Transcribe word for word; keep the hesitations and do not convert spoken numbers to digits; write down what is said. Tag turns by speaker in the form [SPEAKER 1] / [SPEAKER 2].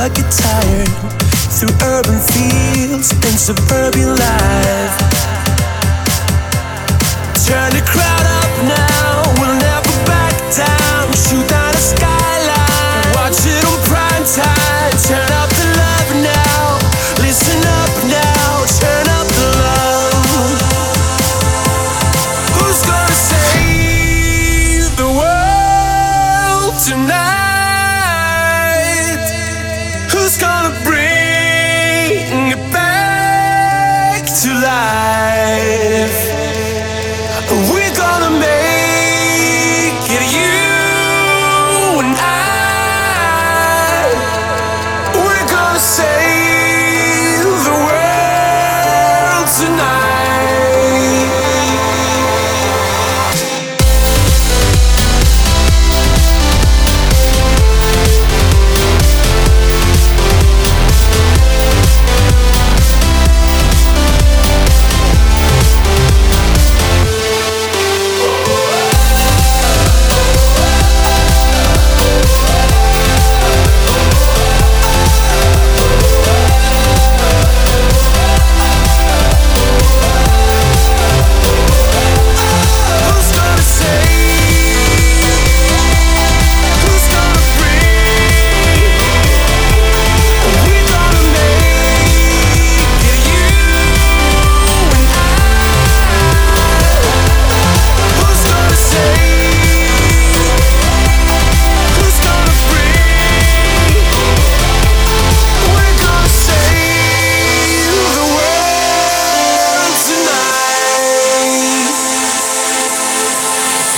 [SPEAKER 1] but get tired through urban fields and suburban life. Turn the crowd up now, we'll never back down. Shoot down the skyline, watch it on prime time. Turn up the love now, listen up now, turn up the love. Who's gonna save the world tonight? Who's gonna bring it back to life?